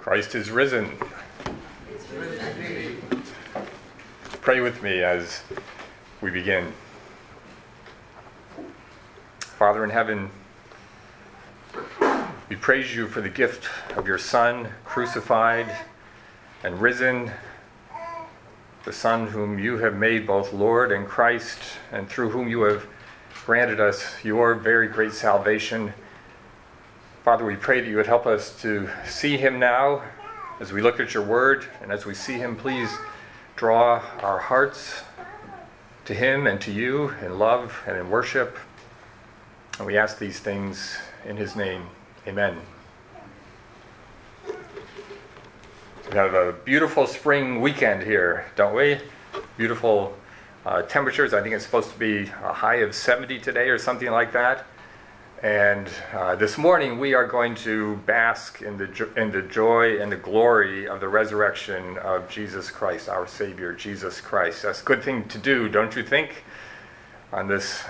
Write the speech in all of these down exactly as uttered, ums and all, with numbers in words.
Christ is risen. It's risen. Pray with me as we begin. Father in heaven, we praise you for the gift of your Son, crucified and risen, the Son whom you have made both Lord and Christ, and through whom you have granted us your very great salvation. Father, we pray that you would help us to see him now as we look at your word, and as we see him, please draw our hearts to him and to you in love and in worship. And we ask these things in his name. Amen. We have a beautiful spring weekend here, don't we? Beautiful uh, temperatures. I think it's supposed to be a high of seventy today or something like that. And uh, this morning we are going to bask in the jo- in the joy and the glory of the resurrection of Jesus Christ, our Savior, Jesus Christ. That's a good thing to do, don't you think, on this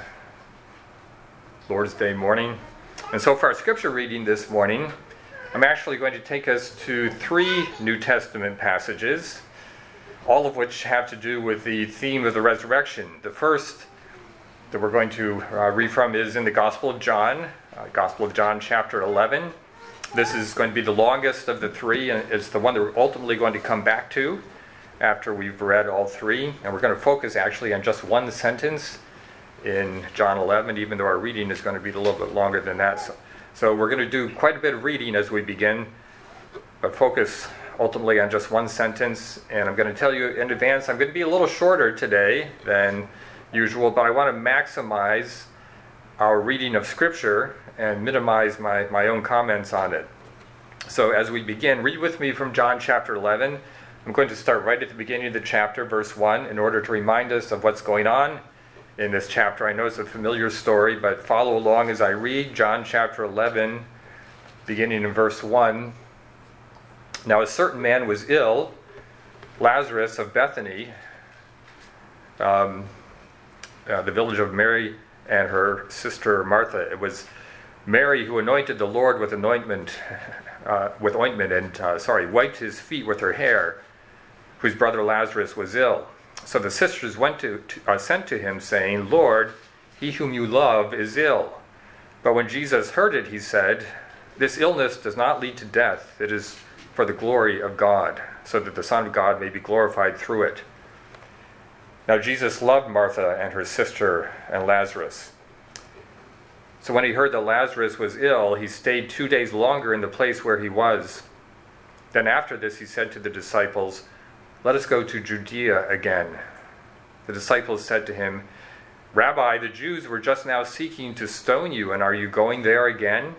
Lord's Day morning? And so for our scripture reading this morning, I'm actually going to take us to three New Testament passages, all of which have to do with the theme of the resurrection. The first that we're going to uh, read from is in the Gospel of John, uh, Gospel of John chapter eleven. This is going to be the longest of the three, and it's the one that we're ultimately going to come back to after we've read all three. And we're going to focus actually on just one sentence in John eleven, even though our reading is going to be a little bit longer than that. So, so we're going to do quite a bit of reading as we begin, but focus ultimately on just one sentence. And I'm going to tell you in advance, I'm going to be a little shorter today than usual, but I want to maximize our reading of Scripture and minimize my, my own comments on it. So as we begin, read with me from John chapter eleven. I'm going to start right at the beginning of the chapter, verse one, in order to remind us of what's going on in this chapter. I know it's a familiar story, but follow along as I read John chapter eleven, beginning in verse one. Now a certain man was ill, Lazarus of Bethany, um, Uh, the village of Mary and her sister Martha. It was Mary who anointed the Lord with anointment, uh, with ointment, and uh, sorry, wiped his feet with her hair, whose brother Lazarus was ill. So the sisters went to, to uh, sent to him, saying, "Lord, he whom you love is ill." But when Jesus heard it, he said, "This illness does not lead to death. It is for the glory of God, so that the Son of God may be glorified through it." Now Jesus loved Martha and her sister and Lazarus. So when he heard that Lazarus was ill, he stayed two days longer in the place where he was. Then after this he said to the disciples, "Let us go to Judea again." The disciples said to him, "Rabbi, the Jews were just now seeking to stone you, and are you going there again?"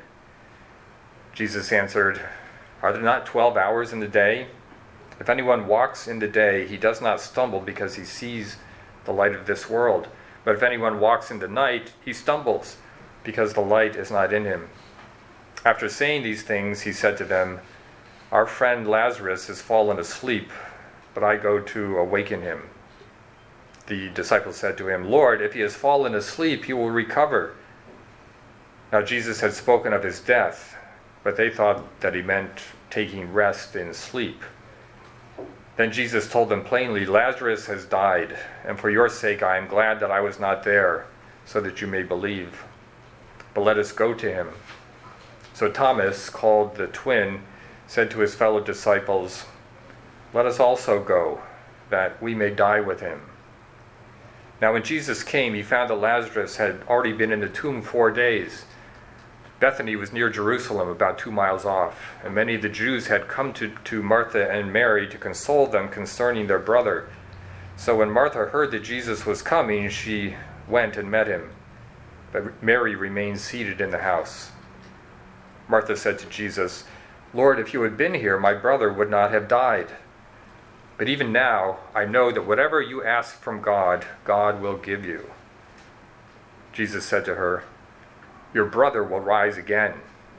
Jesus answered, "Are there not twelve hours in the day? If anyone walks in the day, he does not stumble because he sees the light of this world. But if anyone walks in the night, he stumbles because the light is not in him." After saying these things, he said to them, "Our friend Lazarus has fallen asleep, but I go to awaken him." The disciples said to him, "Lord, if he has fallen asleep, he will recover." Now Jesus had spoken of his death, but they thought that he meant taking rest in sleep. Then Jesus told them plainly, "Lazarus has died, and for your sake I am glad that I was not there, so that you may believe. But let us go to him." So Thomas, called the twin, said to his fellow disciples, "Let us also go, that we may die with him." Now when Jesus came, he found that Lazarus had already been in the tomb four days. Bethany was near Jerusalem, about two miles off, and many of the Jews had come to, to Martha and Mary to console them concerning their brother. So when Martha heard that Jesus was coming, she went and met him, but Mary remained seated in the house. Martha said to Jesus, "Lord, if you had been here, my brother would not have died. But even now, I know that whatever you ask from God, God will give you." Jesus said to her, "Your brother will rise again."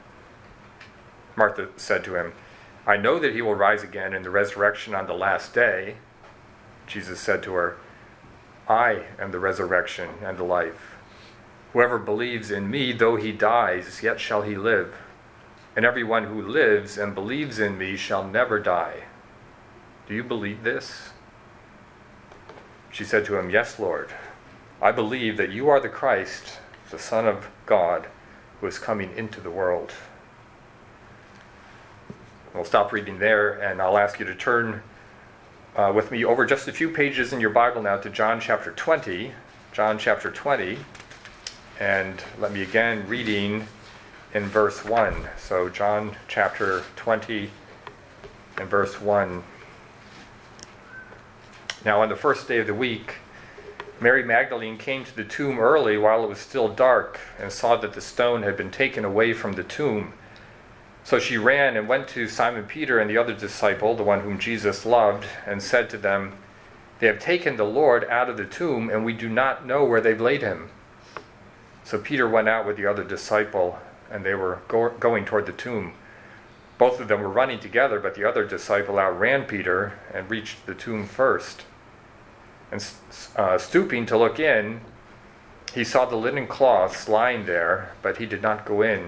Martha said to him, "I know that he will rise again in the resurrection on the last day." Jesus said to her, "I am the resurrection and the life. Whoever believes in me, though he dies, yet shall he live. and everyone who lives and believes in me shall never die. Do you believe this?" She said to him, "Yes, Lord. I believe that you are the Christ, the Son of God, who is coming into the world." We'll stop reading there, and I'll ask you to turn uh, with me over just a few pages in your Bible now to John chapter twenty. John chapter twenty. And let me again reading in verse one. So John chapter twenty and verse one. "Now on the first day of the week, Mary Magdalene came to the tomb early while it was still dark and saw that the stone had been taken away from the tomb. So she ran and went to Simon Peter and the other disciple, the one whom Jesus loved, and said to them, 'They have taken the Lord out of the tomb, and we do not know where they've laid him.' So Peter went out with the other disciple, and they were go- going toward the tomb. Both of them were running together, but the other disciple outran Peter and reached the tomb first. And uh, stooping to look in, he saw the linen cloths lying there, but he did not go in.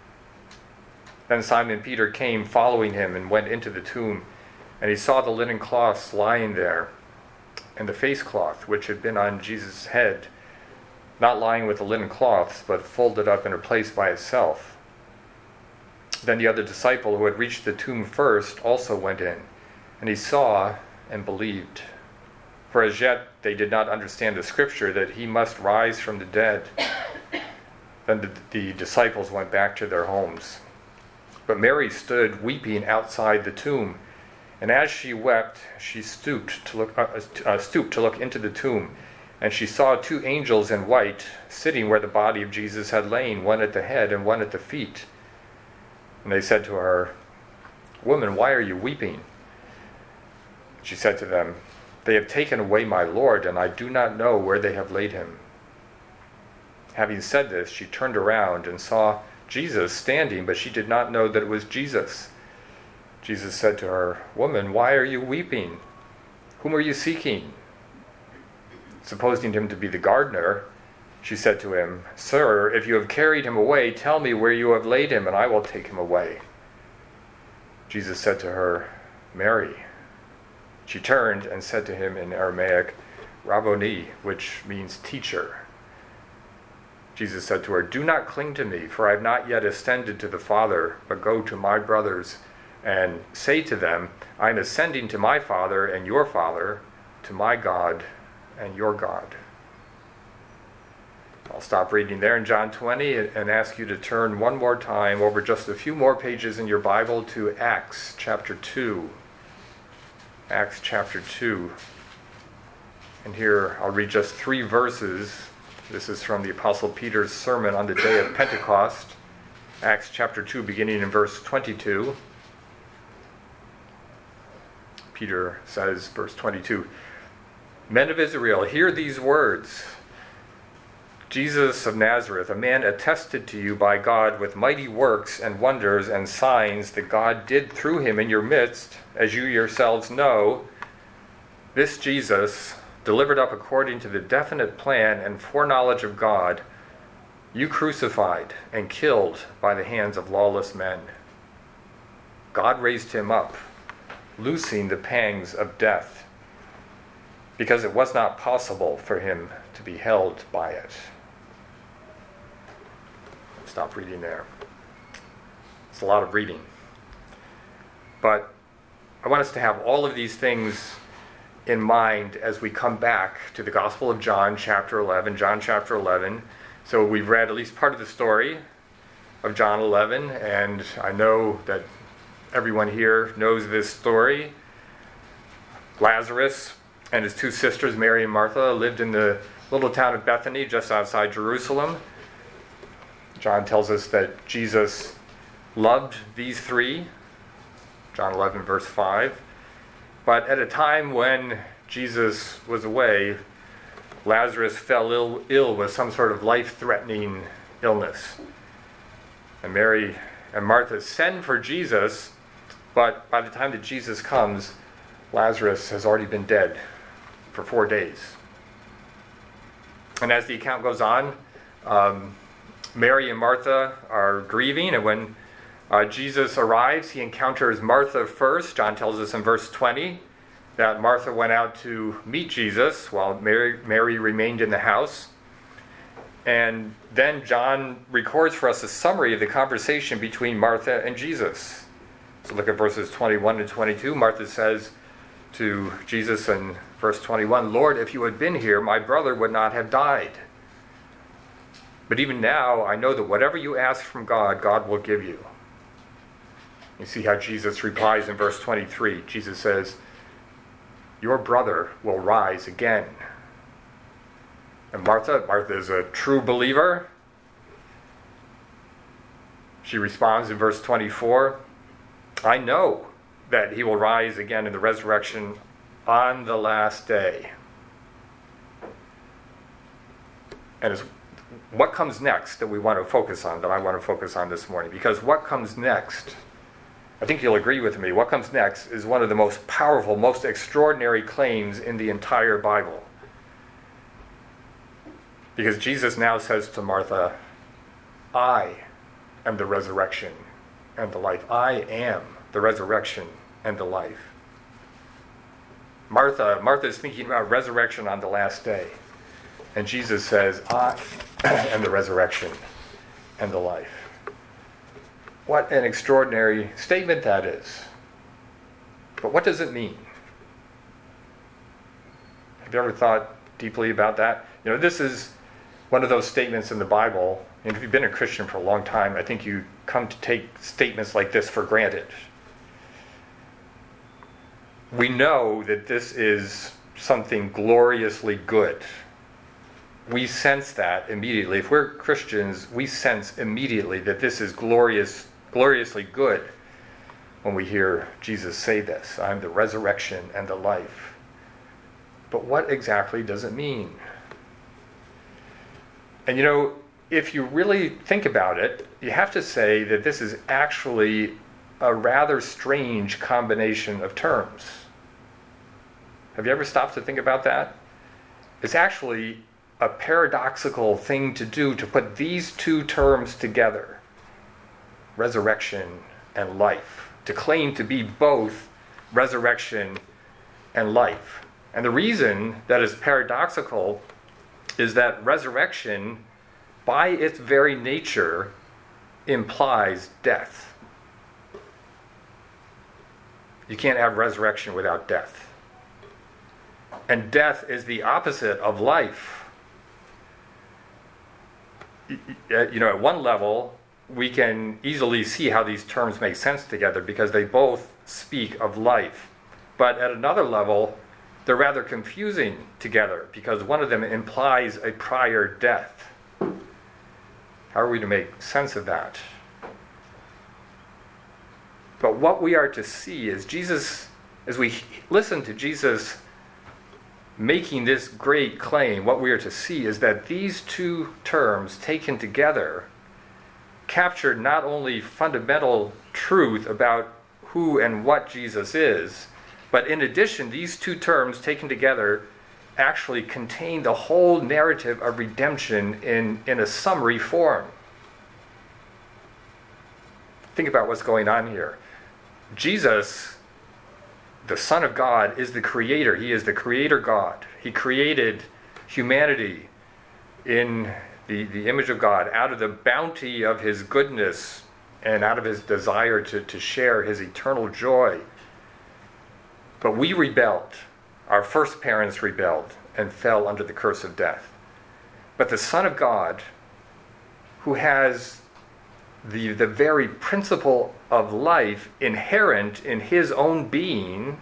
Then Simon Peter came following him and went into the tomb, and he saw the linen cloths lying there, and the face cloth which had been on Jesus' head, not lying with the linen cloths, but folded up in a place by itself. Then the other disciple who had reached the tomb first also went in, and he saw and believed. For as yet they did not understand the scripture that he must rise from the dead. Then the, the disciples went back to their homes. But Mary stood weeping outside the tomb, and as she wept, she stooped to look, uh, uh, stooped to look into the tomb, and she saw two angels in white sitting where the body of Jesus had lain, one at the head and one at the feet. And they said to her, 'Woman, why are you weeping?' She said to them, 'They have taken away my Lord, and I do not know where they have laid him.' Having said this, she turned around and saw Jesus standing, but she did not know that it was Jesus. Jesus said to her, 'Woman, why are you weeping? Whom are you seeking?' Supposing him to be the gardener, she said to him, 'Sir, if you have carried him away, tell me where you have laid him, and I will take him away.' Jesus said to her, 'Mary.' She turned and said to him in Aramaic, 'Rabboni,' which means teacher. Jesus said to her, 'Do not cling to me, for I have not yet ascended to the Father, but go to my brothers and say to them, I am ascending to my Father and your Father, to my God and your God.'" I'll stop reading there in John twenty and ask you to turn one more time over just a few more pages in your Bible to Acts chapter two. Acts chapter two. And here I'll read just three verses. This is from the Apostle Peter's sermon on the day of Pentecost. Acts chapter two, beginning in verse twenty-two. Peter says, verse twenty-two, "Men of Israel, hear these words. Jesus of Nazareth, a man attested to you by God with mighty works and wonders and signs that God did through him in your midst, as you yourselves know. This Jesus, delivered up according to the definite plan and foreknowledge of God, you crucified and killed by the hands of lawless men. God raised him up, loosing the pangs of death, because it was not possible for him to be held by it." Stop reading there. It's a lot of reading. But I want us to have all of these things in mind as we come back to the Gospel of John, chapter eleven. John chapter eleven. So we've read at least part of the story of John eleven, and I know that everyone here knows this story. Lazarus and his two sisters, Mary and Martha, lived in the little town of Bethany, just outside Jerusalem. John tells us that Jesus loved these three, John eleven, verse five. But at a time when Jesus was away, Lazarus fell ill, ill with some sort of life-threatening illness. And Mary and Martha send for Jesus, but by the time that Jesus comes, Lazarus has already been dead for four days. And as the account goes on, um, Mary and Martha are grieving, and when Uh, Jesus arrives. He encounters Martha first. John tells us in verse twenty that Martha went out to meet Jesus while Mary, Mary remained in the house. And then John records for us a summary of the conversation between Martha and Jesus. So look at verses twenty-one and twenty-two. Martha says to Jesus in verse twenty-one, "Lord, if you had been here, my brother would not have died. But even now, I know that whatever you ask from God, God will give you." You see how Jesus replies in verse twenty-three. Jesus says, "Your brother will rise again." And Martha, Martha is a true believer. She responds in verse twenty-four, "I know that he will rise again in the resurrection on the last day." And it's what comes next that we want to focus on, that I want to focus on this morning. Because what comes next, I think you'll agree with me, what comes next is one of the most powerful, most extraordinary claims in the entire Bible. Because Jesus now says to Martha, "I am the resurrection and the life." I am the resurrection and the life. Martha, Martha is thinking about resurrection on the last day. And Jesus says, "I am the resurrection and the life." What an extraordinary statement that is. But what does it mean? Have you ever thought deeply about that? You know, this is one of those statements in the Bible, and if you've been a Christian for a long time, I think you come to take statements like this for granted. We know that this is something gloriously good. We sense that immediately. If we're Christians, we sense immediately that this is glorious, gloriously good when we hear Jesus say this. "I'm the resurrection and the life." But what exactly does it mean? And you know, if you really think about it, you have to say that this is actually a rather strange combination of terms. Have you ever stopped to think about that? It's actually a paradoxical thing to do, to put these two terms together, resurrection and life, to claim to be both resurrection and life. And the reason that is paradoxical is that resurrection, by its very nature, implies death. You can't have resurrection without death. And death is the opposite of life. You know, at one level, we can easily see how these terms make sense together because they both speak of life. But at another level, they're rather confusing together because one of them implies a prior death. How are we to make sense of that? But what we are to see is Jesus, as we listen to Jesus making this great claim, what we are to see is that these two terms taken together captured not only fundamental truth about who and what Jesus is, but in addition, these two terms taken together actually contain the whole narrative of redemption in, in a summary form. Think about what's going on here. Jesus, the Son of God, is the creator. He is the creator God. He created humanity in the, the image of God out of the bounty of his goodness and out of his desire to, to share his eternal joy. But we rebelled. Our first parents rebelled and fell under the curse of death. But the Son of God, who has the, the very principle of life inherent in his own being,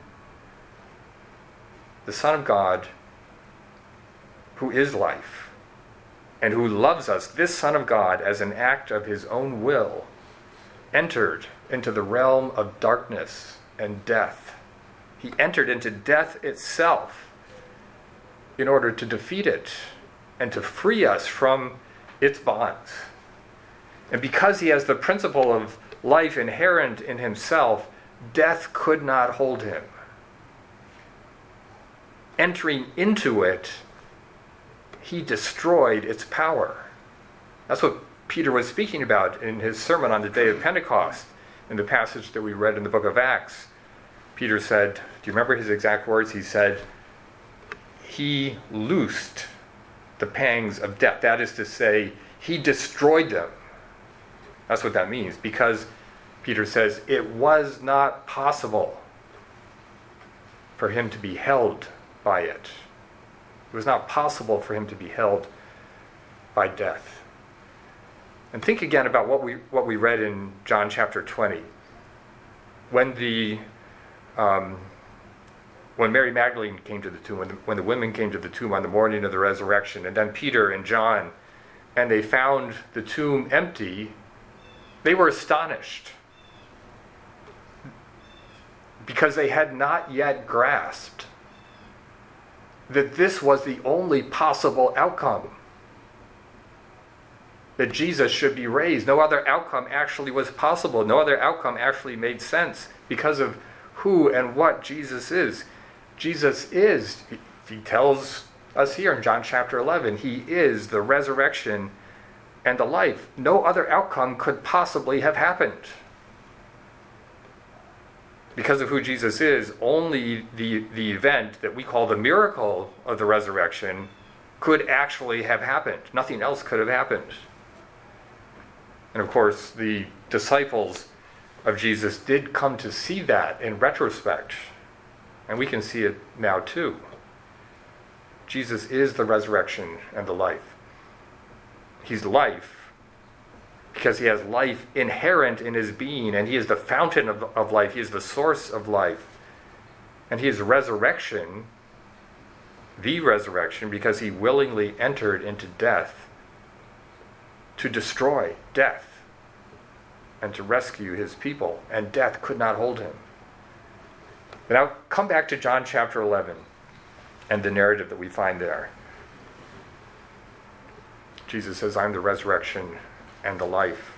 the Son of God, who is life, and who loves us, this Son of God, as an act of his own will, entered into the realm of darkness and death. He entered into death itself in order to defeat it and to free us from its bonds. And because he has the principle of life inherent in himself, death could not hold him. Entering into it, he destroyed its power. That's what Peter was speaking about in his sermon on the day of Pentecost. In the passage that we read in the book of Acts, Peter said, do you remember his exact words? He said, he loosed the pangs of death. That is to say, he destroyed them. That's what that means, because Peter says it was not possible for him to be held by it. It was not possible for him to be held by death. And think again about what we what we read in John chapter twenty. When the um, when Mary Magdalene came to the tomb, when the, when the women came to the tomb on the morning of the resurrection, and then Peter and John, and they found the tomb empty, they were astonished because they had not yet grasped that this was the only possible outcome. That Jesus should be raised. No other outcome actually was possible. No other outcome actually made sense because of who and what Jesus is. Jesus is, he tells us here in John chapter eleven, he is the resurrection and the life. No other outcome could possibly have happened. Because of who Jesus is, only the, the event that we call the miracle of the resurrection could actually have happened. Nothing else could have happened. And of course, the disciples of Jesus did come to see that in retrospect. And we can see it now too. Jesus is the resurrection and the life. He's life because he has life inherent in his being, and he is the fountain of, of life. He is the source of life. And he is resurrection, the resurrection, because he willingly entered into death to destroy death and to rescue his people, and death could not hold him. But now come back to John chapter eleven and the narrative that we find there. Jesus says, I'm the resurrection and the life.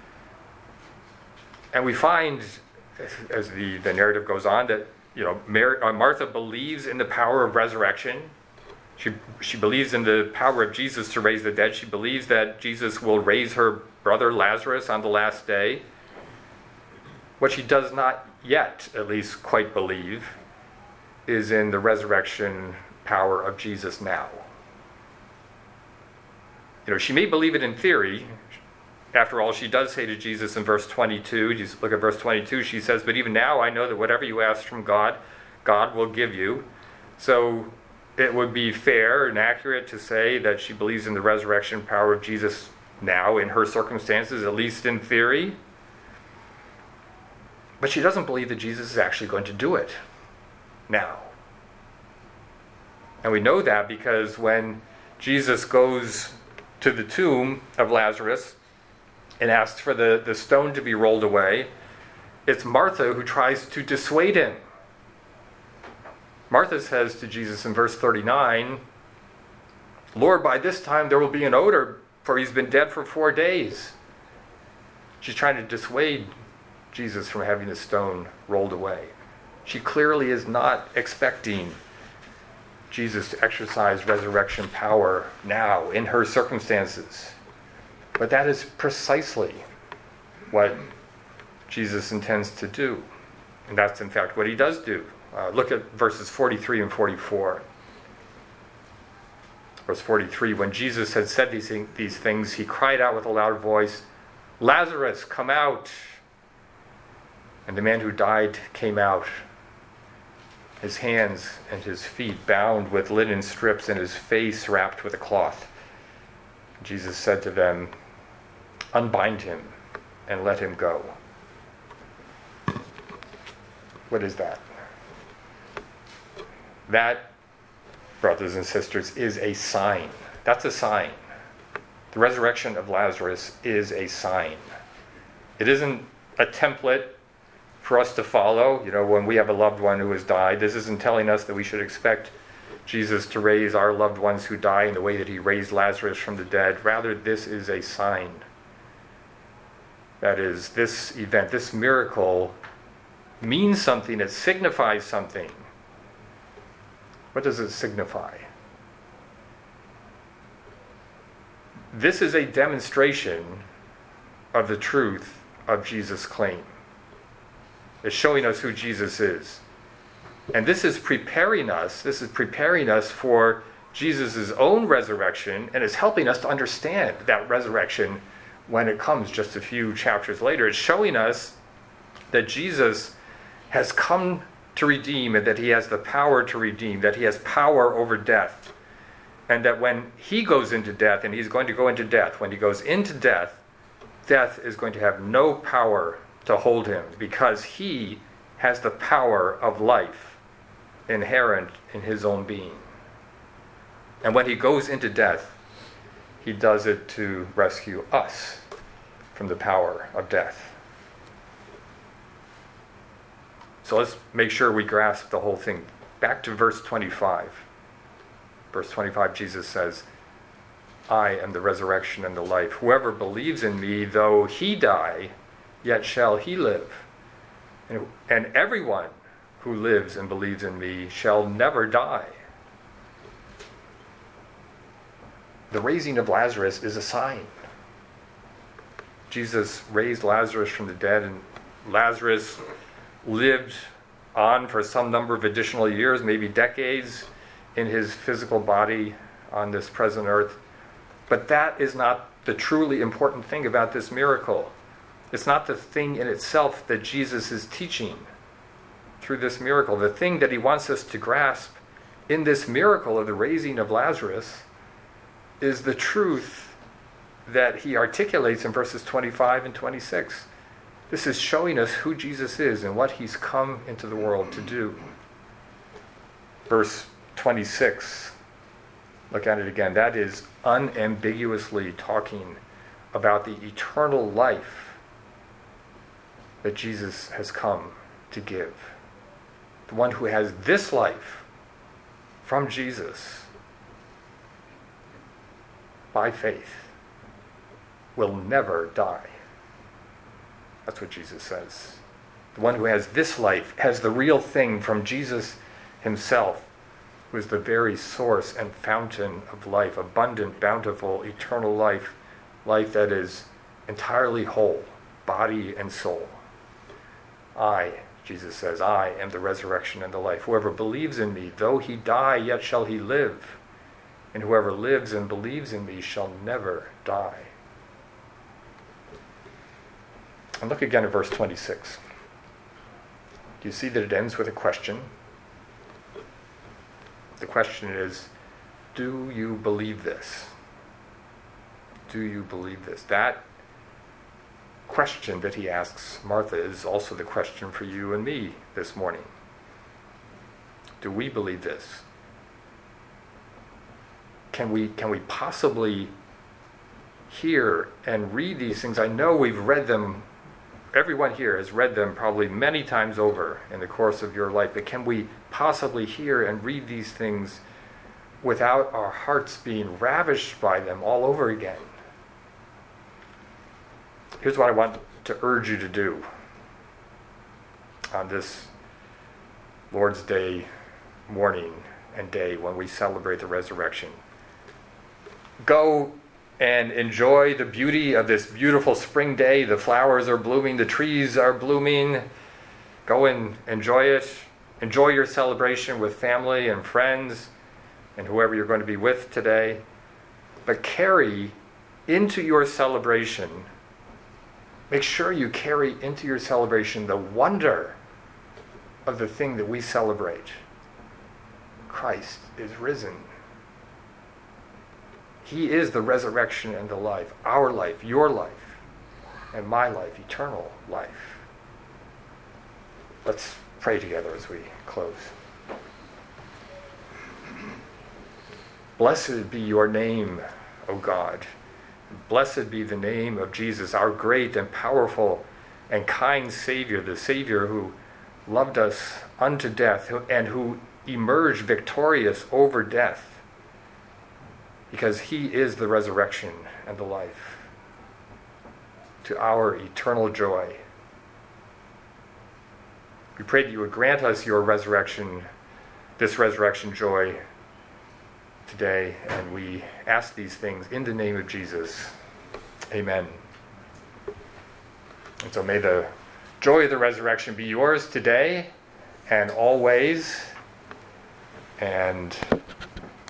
And we find, as the, the narrative goes on, that you know Mary, uh, Martha believes in the power of resurrection. She, she believes in the power of Jesus to raise the dead. She believes that Jesus will raise her brother Lazarus on the last day. What she does not yet, at least, quite believe is in the resurrection power of Jesus now. You know, she may believe it in theory. After all, she does say to Jesus in verse twenty-two, just look at verse twenty-two, she says, but even now I know that whatever you ask from God, God will give you. So it would be fair and accurate to say that she believes in the resurrection power of Jesus now in her circumstances, at least in theory. But she doesn't believe that Jesus is actually going to do it now. And we know that because when Jesus goes to the tomb of Lazarus and asks for the, the stone to be rolled away, it's Martha who tries to dissuade him. Martha says to Jesus in verse thirty-nine, Lord, by this time there will be an odor, for he's been dead for four days. She's trying to dissuade Jesus from having the stone rolled away. She clearly is not expecting Jesus to exercise resurrection power now in her circumstances. But that is precisely what Jesus intends to do. And that's in fact what he does do. Uh, look at verses forty-three and forty-four. Verse forty-three, when Jesus had said these, thing, these things, he cried out with a loud voice, Lazarus, come out! And the man who died came out, his hands and his feet bound with linen strips and his face wrapped with a cloth. Jesus said to them, unbind him and let him go. What is that? That, brothers and sisters, is a sign. That's a sign. The resurrection of Lazarus is a sign. It isn't a template for us to follow. You know, when we have a loved one who has died, this isn't telling us that we should expect Jesus to raise our loved ones who die in the way that he raised Lazarus from the dead. Rather, this is a sign. That is, this event, this miracle means something. It signifies something. What does it signify? This is a demonstration of the truth of Jesus' claim. It's showing us who Jesus is. And this is preparing us, this is preparing us for Jesus' own resurrection, and it's helping us to understand that resurrection when it comes just a few chapters later. It's showing us that Jesus has come to redeem, and that he has the power to redeem, that he has power over death. And that when he goes into death, and he's going to go into death, when he goes into death, death is going to have no power to hold him, because he has the power of life inherent in his own being. And when he goes into death, he does it to rescue us from the power of death. So let's make sure we grasp the whole thing. Back to verse twenty-five. Verse twenty-five, Jesus says, I am the resurrection and the life. Whoever believes in me, though he die, yet shall he live. And, and everyone who lives and believes in me shall never die. The raising of Lazarus is a sign. Jesus raised Lazarus from the dead, and Lazarus lived on for some number of additional years, maybe decades, in his physical body on this present earth. But that is not the truly important thing about this miracle. It's not the thing in itself that Jesus is teaching through this miracle. The thing that he wants us to grasp in this miracle of the raising of Lazarus is the truth that he articulates in verses twenty-five and twenty-six. This is showing us who Jesus is and what he's come into the world to do. Verse twenty-six, look at it again. That is unambiguously talking about the eternal life that Jesus has come to give. The one who has this life from Jesus by faith will never die. That's what Jesus says. The one who has this life has the real thing from Jesus himself, who is the very source and fountain of life, abundant, bountiful, eternal life, life that is entirely whole, body and soul. I, Jesus says, I am the resurrection and the life. Whoever believes in me, though he die, yet shall he live. And whoever lives and believes in me shall never die. And look again at verse twenty-six. Do you see that it ends with a question? The question is, do you believe this? Do you believe this? That question that he asks Martha is also the question for you and me this morning. Do we believe this? Can we, can we possibly hear and read these things? I know we've read them. Everyone here has read them probably many times over in the course of your life, but can we possibly hear and read these things without our hearts being ravished by them all over again? Here's what I want to urge you to do on this Lord's Day morning and day when we celebrate the resurrection. Go and enjoy the beauty of this beautiful spring day. The flowers are blooming, the trees are blooming. Go and enjoy it. Enjoy your celebration with family and friends and whoever you're going to be with today. But carry into your celebration, make sure you carry into your celebration the wonder of the thing that we celebrate. Christ is risen. He is the resurrection and the life, our life, your life, and my life, eternal life. Let's pray together as we close. Blessed be your name, O God. Blessed be the name of Jesus, our great and powerful and kind Savior, the Savior who loved us unto death and who emerged victorious over death, because he is the resurrection and the life, to our eternal joy. We pray that you would grant us your resurrection, this resurrection joy today, and we ask these things in the name of Jesus. Amen. And so may the joy of the resurrection be yours today and always. And